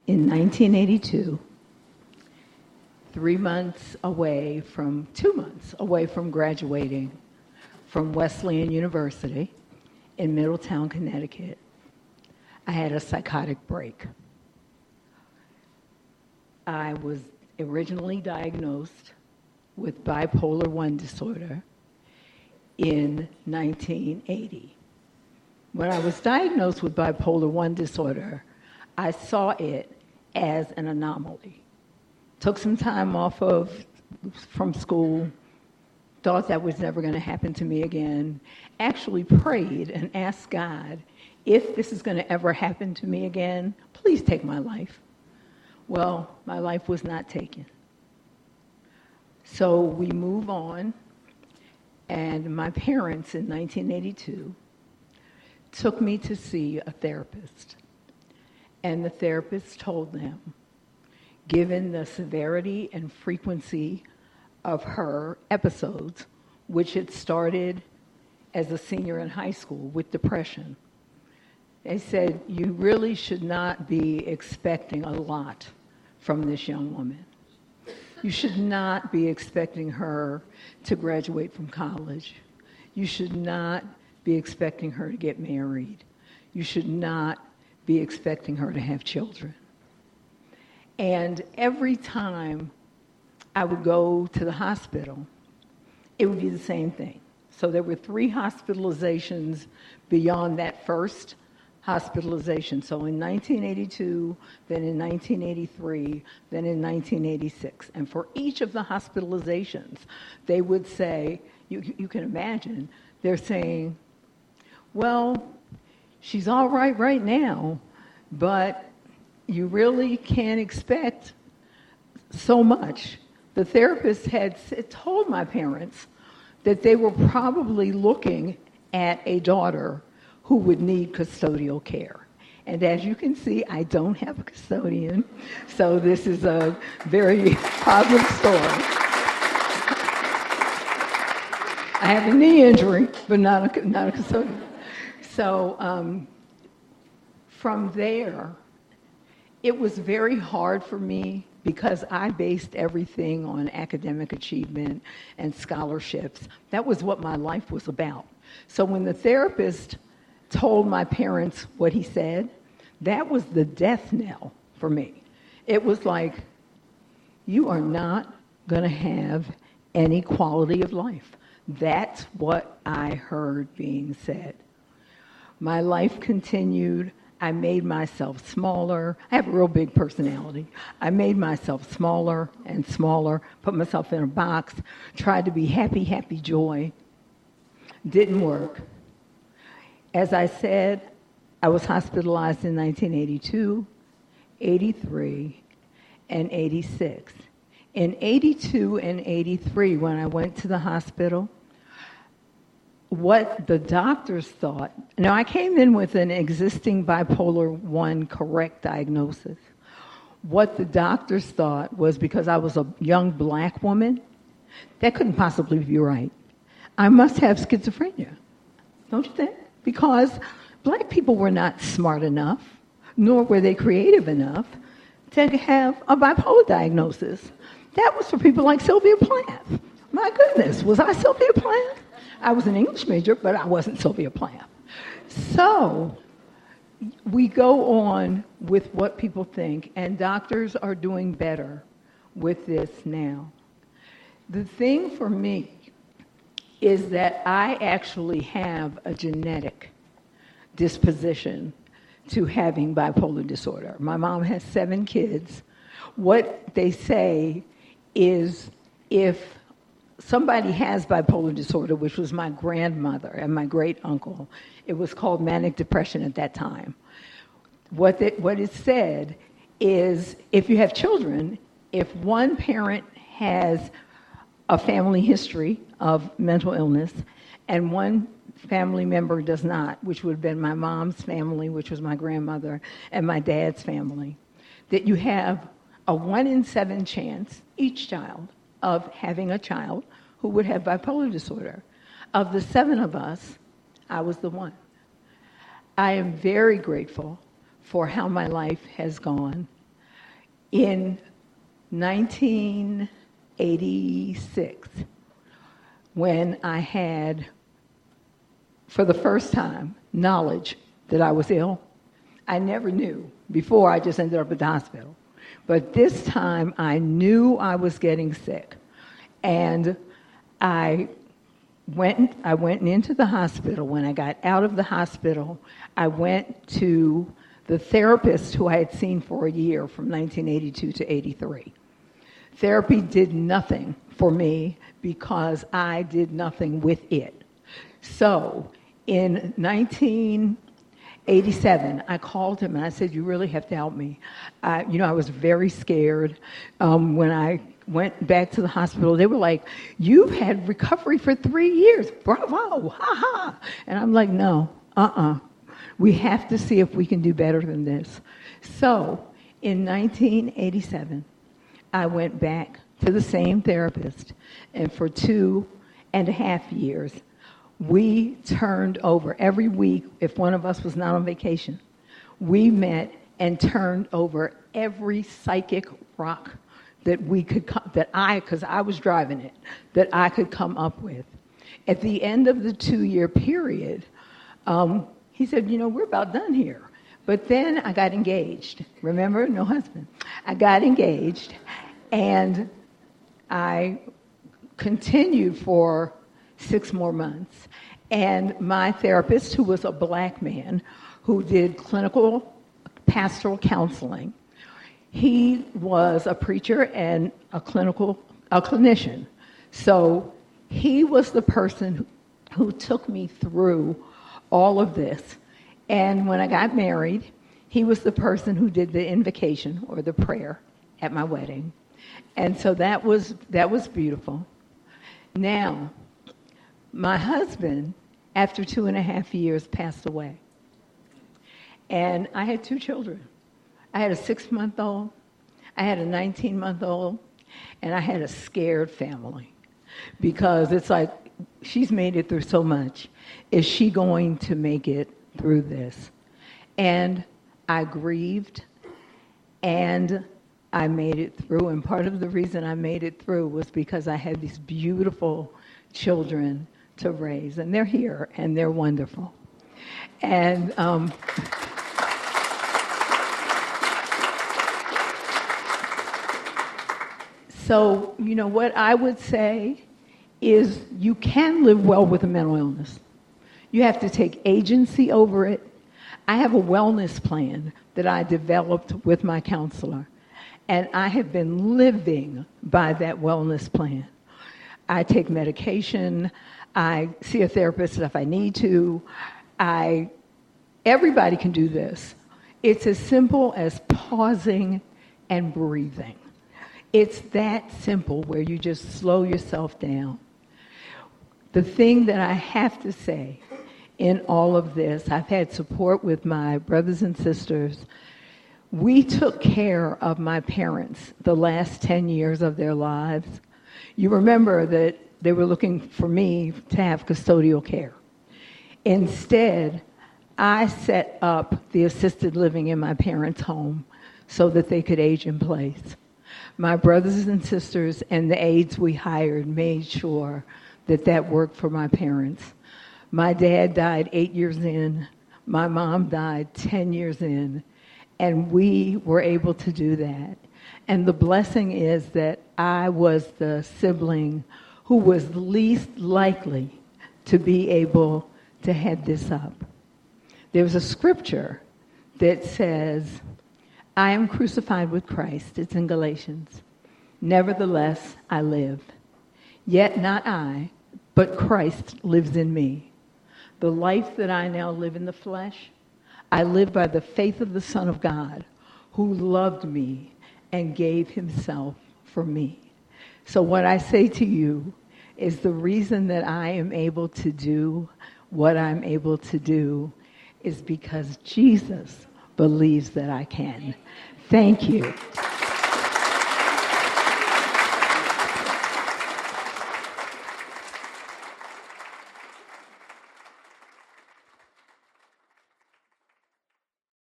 in 1982, 2 months away from graduating from Wesleyan University in Middletown, Connecticut, I had a psychotic break. I was originally diagnosed with bipolar I disorder in 1980. When I was diagnosed with bipolar I disorder, I saw it as an anomaly. Took some time off from school, thought that was never going to happen to me again, actually prayed and asked God, if this is going to ever happen to me again, please take my life. Well, my life was not taken. So we move on, and my parents in 1982 took me to see a therapist. And the therapist told them, given the severity and frequency of her episodes, which had started as a senior in high school with depression, they said, you really should not be expecting a lot from this young woman. You should not be expecting her to graduate from college. You should not be expecting her to get married. You should not be expecting her to have children. And every time I would go to the hospital, it would be the same thing. So there were 3 hospitalizations beyond that first hospitalization. So in 1982, then in 1983, then in 1986. And for each of the hospitalizations, they would say, you can imagine, they're saying, well, she's all right now, but you really can't expect so much. The therapist had told my parents that they were probably looking at a daughter who would need custodial care. And as you can see, I don't have a custodian, so this is a very positive story. I have a knee injury, but not a custodian. So from there, it was very hard for me because I based everything on academic achievement and scholarships. That was what my life was about. So when the therapist told my parents what he said, that was the death knell for me. It was like, you are not going to have any quality of life. That's what I heard being said. My life continued. I made myself smaller. I have a real big personality. I made myself smaller and smaller, put myself in a box, tried to be happy joy. Didn't work. As I said, I was hospitalized in 1982, 83, and 86. In 82 and 83, when I went to the hospital, what the doctors thought, now I came in with an existing bipolar I correct diagnosis. What the doctors thought was because I was a young black woman, that couldn't possibly be right. I must have schizophrenia, don't you think? Because black people were not smart enough, nor were they creative enough to have a bipolar diagnosis. That was for people like Sylvia Plath. My goodness, was I Sylvia Plath? I was an English major, but I wasn't Sylvia Plath. So we go on with what people think, and doctors are doing better with this now. The thing for me is that I actually have a genetic disposition to having bipolar disorder. My mom has 7 kids. What they say is if somebody has bipolar disorder, which was my grandmother and my great uncle, it was called manic depression at that time. What is said is if you have children, if one parent has a family history of mental illness and one family member does not, which would have been my mom's family, which was my grandmother, and my dad's family, that you have a 1 in 7 chance, each child, of having a child who would have bipolar disorder. Of the 7 of us, I was the one. I am very grateful for how my life has gone. In 1986, when I had, for the first time, knowledge that I was ill. I never knew. Before, I just ended up at the hospital. But this time, I knew I was getting sick. And I went into the hospital. When I got out of the hospital, I went to the therapist who I had seen for a year from 1982 to 83. Therapy did nothing for me because I did nothing with it. So in 1987, I called him and I said, "You really have to help me." I was very scared. When I went back to the hospital, they were like, "You've had recovery for 3 years. Bravo, ha ha." And I'm like, "No, we have to see if we can do better than this." So in 1987, I went back to the same therapist, and for 2.5 years, we turned over every week. If one of us was not on vacation, we met and turned over every psychic rock that we could, because I was driving it, that I could come up with. At the end of the 2-year period, he said, "We're about done here." But then I got engaged. Remember, no husband. I got engaged, and I continued for 6 more months. And my therapist, who was a black man who did clinical pastoral counseling, he was a preacher and a clinician. So he was the person who took me through all of this. And when I got married, he was the person who did the invocation or the prayer at my wedding. And so that was beautiful. Now, my husband, after 2.5 years, passed away. And I had 2 children. I had a 6-month-old, I had a 19-month-old, and I had a scared family. Because it's like, she's made it through so much. Is she going to make it through this? And I grieved, and I made it through. And part of the reason I made it through was because I had these beautiful children to raise. And they're here, and they're wonderful. And so, what I would say is you can live well with a mental illness. You have to take agency over it. I have a wellness plan that I developed with my counselor, and I have been living by that wellness plan. I take medication. I see a therapist if I need to. Everybody can do this. It's as simple as pausing and breathing. It's that simple, where you just slow yourself down. The thing that I have to say in all of this, I've had support with my brothers and sisters. We took care of my parents the last 10 years of their lives. You remember that they were looking for me to have custodial care. Instead, I set up the assisted living in my parents' home so that they could age in place. My brothers and sisters and the aides we hired made sure that that worked for my parents. My dad died 8 years in. My mom died 10 years in. And we were able to do that. And the blessing is that I was the sibling who was least likely to be able to head this up. There's a scripture that says, "I am crucified with Christ." It's in Galatians. "Nevertheless, I live. Yet not I, but Christ lives in me. The life that I now live in the flesh, I live by the faith of the Son of God, who loved me and gave himself for me." So what I say to you is the reason that I am able to do what I'm able to do is because Jesus believes that I can. Thank you.